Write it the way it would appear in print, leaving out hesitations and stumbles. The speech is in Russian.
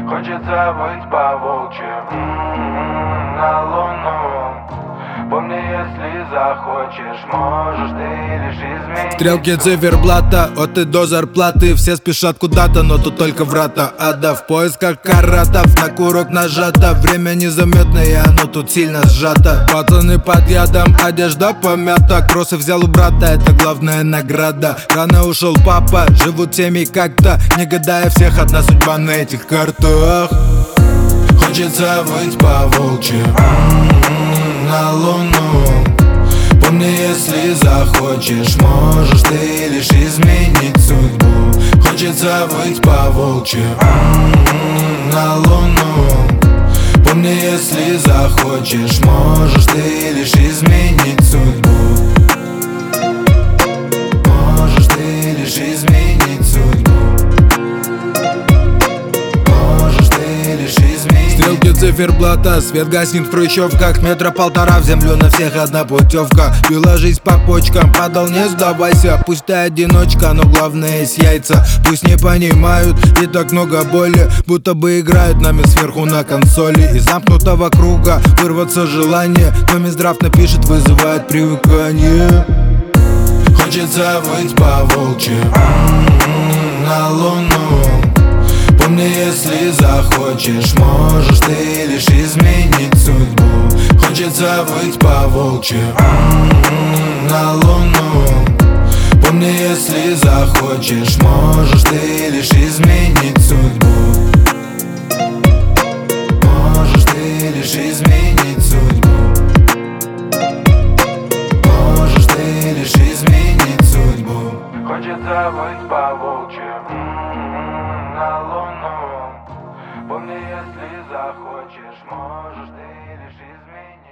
Хочется быть по-волчьи на луну. Помни, если захочешь, можешь ты лишь изменить. Стрелки циферблата от и до зарплаты. Все спешат куда-то, но тут только врата ада. В поисках каратов, на курок нажато. Время незаметное, оно тут сильно сжато. Пацаны под ядом, одежда помята. Кроссы взял у брата, это главная награда. Рано ушел папа, живут семьи как-то. Не гадая, всех одна судьба на этих картах. Хочется быть по-волчьи на луну. Помни, если захочешь, можешь ты лишь изменить судьбу. Хочется быть по-волчьи на луну. Помни, если захочешь, можешь ты лишь изменить судьбу. Можешь ты лишь изменить судьбу. Можешь ты лишь изменить. Стрелки циферблата, свет гаснет в хрущевках. Метра полтора в землю, на всех одна путевка. Била жизнь по почкам, падал, не сдавайся. Пусть ты одиночка, но главное есть яйца. Пусть не понимают, и так много боли, будто бы играют нами сверху на консоли. Из замкнутого круга вырваться желание, но Минздрав напишет, вызывает привыкание. Хочется быть по-волчьи на луну. Помни, если захочешь, можешь ты лишь изменить судьбу. Хочется быть по-волчьи на луну. Помни, если захочешь, можешь ты лишь изменить судьбу. Можешь ты лишь изменить судьбу. Можешь ты лишь изменить судьбу. Хочется быть по-волчьи на луну. Помни, если захочешь, можешь ты лишь изменить.